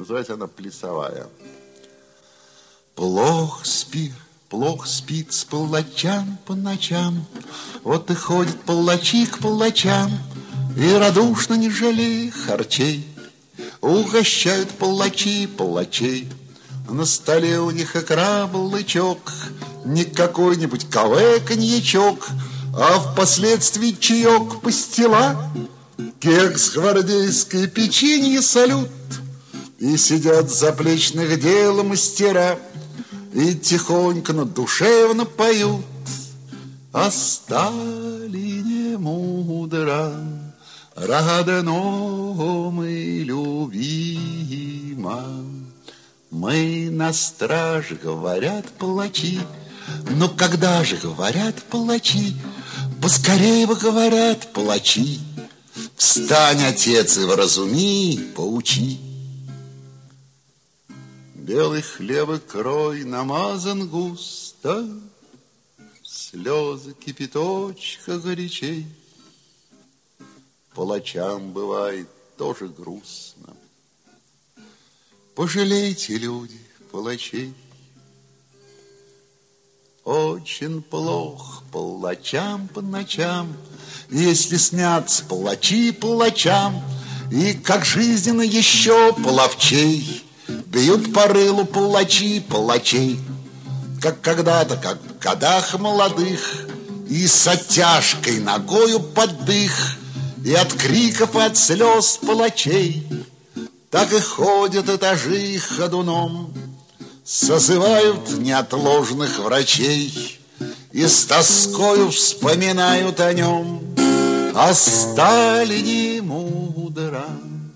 Называется она «Плясовая». Плохо спит с палачам по ночам. Вот и ходит палачи к палачам, и радушно, не жалея харчей, угощают палачи палачей. На столе у них икра, балычок, не какой-нибудь каве-коньячок, а впоследствии чаек пастила, кекс гвардейской, печенье, салют. И сидят заплечных дел мастера, и тихонько, но душевно поют о Сталине мудром, родном и любимом. Мы на страже, говорят палачи. Но когда же, говорят палачи, поскорее бы, говорят палачи, встань, отец, и вразуми, поучи. Белый хлеб и крой намазан густо, слезы кипяточка горячей. Палачам бывает тоже грустно. Пожалейте, люди, палачей. Очень плохо палачам по ночам, если снятся палачи палачам, и как жизненно еще половчей бьют по рылу палачи палачей, как когда-то, как в годах молодых, и с оттяжкой ногою под дых, и от криков, и от слез палачей. Так и ходят этажи ходуном, созывают неотложных врачей и с тоскою вспоминают о нем, о Сталине мудром,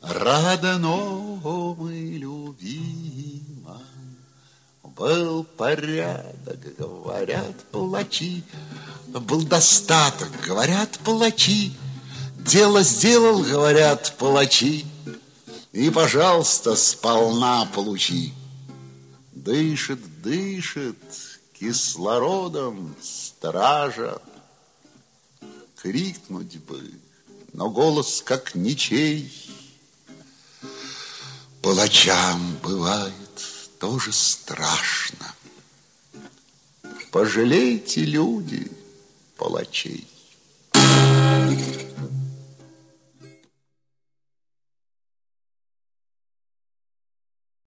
родном и любимом. Был порядок, говорят палачи, был достаток, говорят палачи, дело сделал, говорят палачи, и, пожалуйста, сполна получи. Дышит, дышит кислородом стража. Крикнуть бы, но голос как ничей. Палачам бывает тоже страшно. Пожалейте, люди, палачей.